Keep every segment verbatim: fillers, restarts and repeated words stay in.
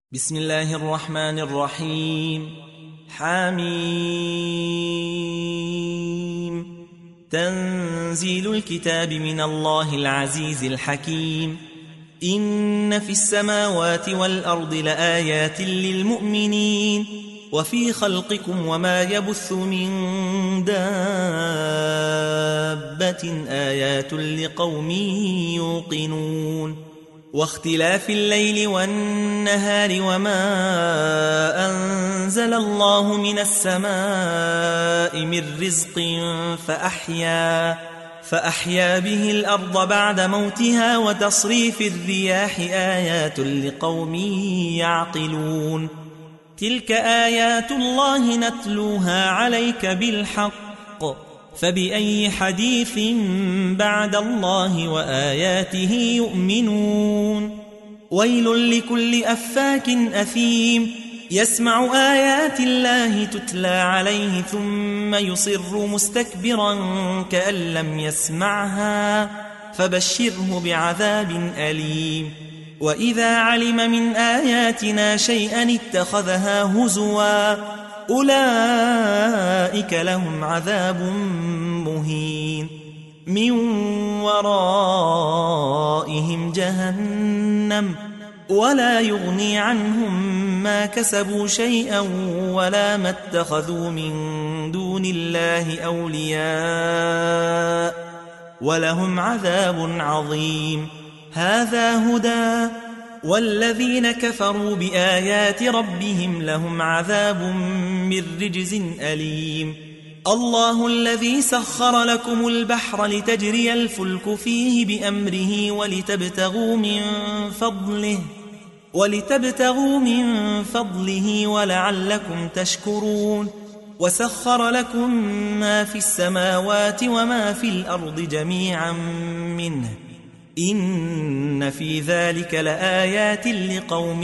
بسم الله الرحمن الرحيم. حميم. تنزيل الكتاب من الله العزيز الحكيم. إن في السماوات والأرض لآيات للمؤمنين وفي خلقكم وما يبث من دابة آيات لقوم يوقنون. واختلاف الليل والنهار وما أنزل الله من السماء من رزق فأحيا, فأحيا به الأرض بعد موتها وتصريف الرياح آيات لقوم يعقلون. تلك آيات الله نتلوها عليك بالحق فبأي حديث بعد الله وآياته يؤمنون. ويل لكل أفاك أثيم يسمع آيات الله تتلى عليه ثم يصر مستكبرا كأن لم يسمعها فبشره بعذاب أليم. وإذا علم من آياتنا شيئا اتخذها هزوا أولئك لهم عذاب مهين من ورائهم جهنم ولا يغني عنهم ما كسبوا شيئا ولا ما اتخذوا من دون الله أولياء ولهم عذاب عظيم. هذا هدى والذين كفروا بآيات ربهم لهم عذاب من رجز أليم. الله الذي سخر لكم البحر لتجري الفلك فيه بأمره ولتبتغوا من فضله ولتبتغوا من فضله ولعلكم تشكرون. وسخر لكم ما في السماوات وما في الأرض جميعا منه إن في ذلك لآيات لقوم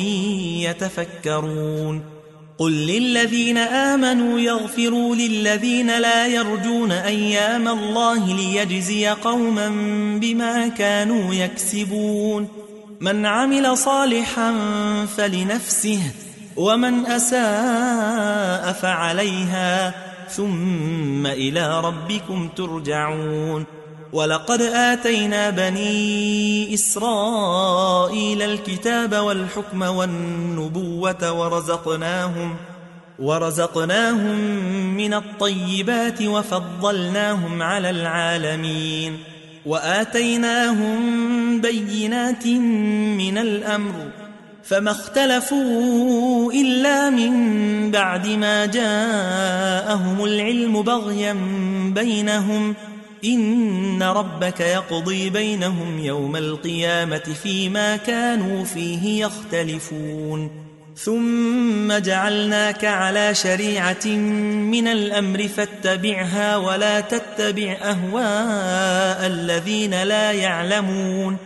يتفكرون. قل للذين آمنوا يغفروا للذين لا يرجون أيام الله ليجزي قوما بما كانوا يكسبون. من عمل صالحا فلنفسه ومن أساء فعليها ثم إلى ربكم ترجعون. ولقد آتينا بني إسرائيل الكتاب والحكم والنبوة ورزقناهم, ورزقناهم من الطيبات وفضلناهم على العالمين. وآتيناهم بينات من الأمر فما اختلفوا إلا من بعد ما جاءهم العلم بغيا بينهم إن ربك يقضي بينهم يوم القيامة فيما كانوا فيه يختلفون. ثم جعلناك على شريعة من الأمر فاتبعها ولا تتبع أهواء الذين لا يعلمون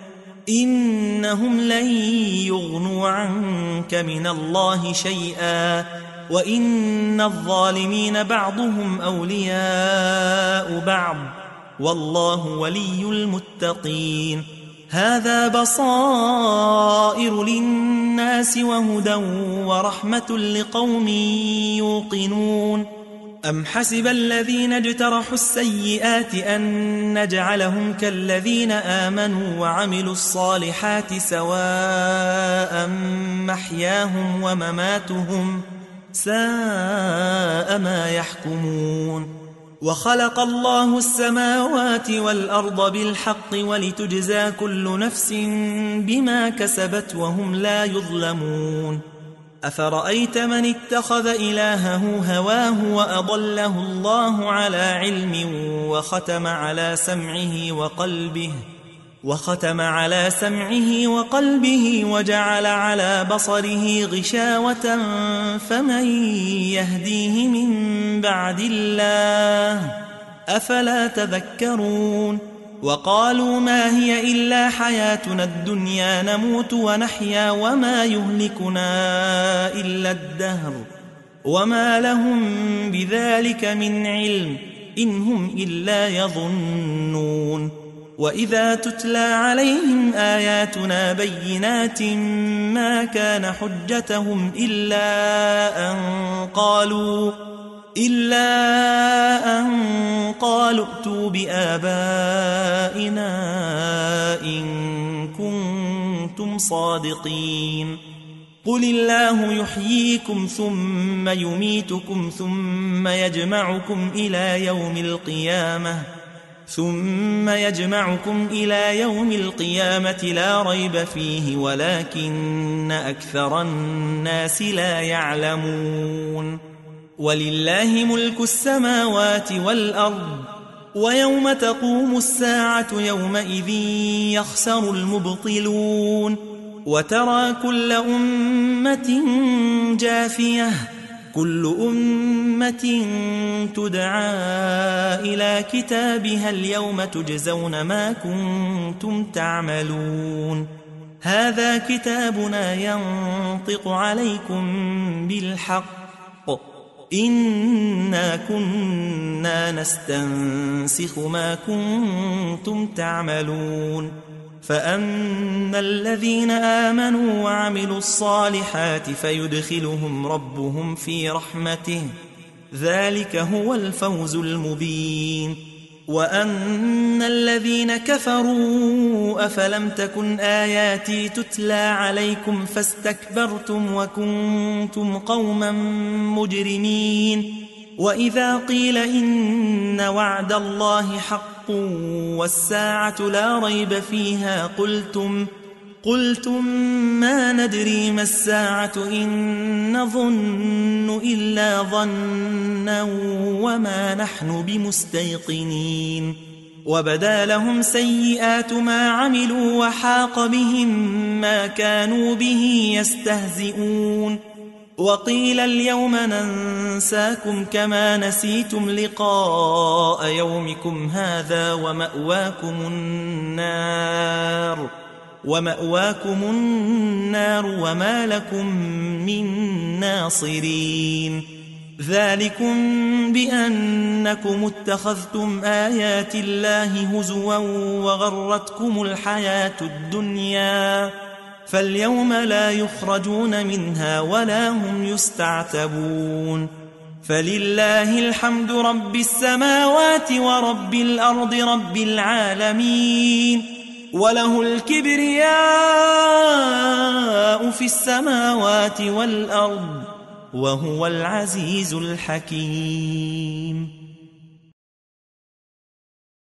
إنهم لن يغنوا عنك من الله شيئا وإن الظالمين بعضهم أولياء بعض والله ولي المتقين. هذا بصائر للناس وهدى ورحمة لقوم يوقنون. أم حسب الذين اجترحوا السيئات أن نجعلهم كالذين آمنوا وعملوا الصالحات سواء محياهم ومماتهم ساء ما يحكمون. وخلق الله السماوات والأرض بالحق ولتجزى كل نفس بما كسبت وهم لا يظلمون. أفرأيت من اتخذ إلهه هواه وأضله الله على علم وختم على سمعه وقلبه وختم على سمعه وقلبه وجعل على بصره غشاوة فمن يهديه من بعد الله أفلا تذكرون. وقالوا ما هي إلا حياتنا الدنيا نموت ونحيا وما يهلكنا إلا الدهر وما لهم بذلك من علم إن هم إلا يظنون. وإذا تتلى عليهم آياتنا بينات ما كان حجتهم إلا أن قالوا إلا أن قالوا ائتوا بآبائنا إن كنتم صادقين قل الله يحييكم ثم يميتكم ثم يجمعكم إلى يوم القيامة ثم يجمعكم إلى يوم القيامة لا ريب فيه ولكن أكثر الناس لا يعلمون ولله ملك السماوات والأرض ويوم تقوم الساعة يومئذ يخسر المبطلون وترى كل أمة جاثية كل أمة تدعى إلى كتابها اليوم تجزون ما كنتم تعملون هذا كتابنا ينطق عليكم بالحق إنا كنا نستنسخ ما كنتم تعملون فأما الذين آمنوا وعملوا الصالحات فيدخلهم ربهم في رحمته ذلك هو الفوز المبين وأن الذين كفروا أفلم تكن آياتي تتلى عليكم فاستكبرتم وكنتم قوما مجرمين وإذا قيل إن وعد الله حق والساعة لا ريب فيها قلتم قلتم ما ندري ما الساعة إن نظن إلا ظنا وما نحن بمستيقنين وبدا لهم سيئات ما عملوا وحاق بهم ما كانوا به يستهزئون وقيل اليوم ننساكم كما نسيتم لقاء يومكم هذا ومأواكم النار ومأواكم النار وما لكم من ناصرين ذلكم بأنكم اتخذتم آيات الله هزوا وغرتكم الحياة الدنيا فاليوم لا يخرجون منها ولا هم يستعتبون فلله الحمد رب السماوات ورب الأرض رب العالمين وله الكبرياء في السماوات والأرض وهو العزيز الحكيم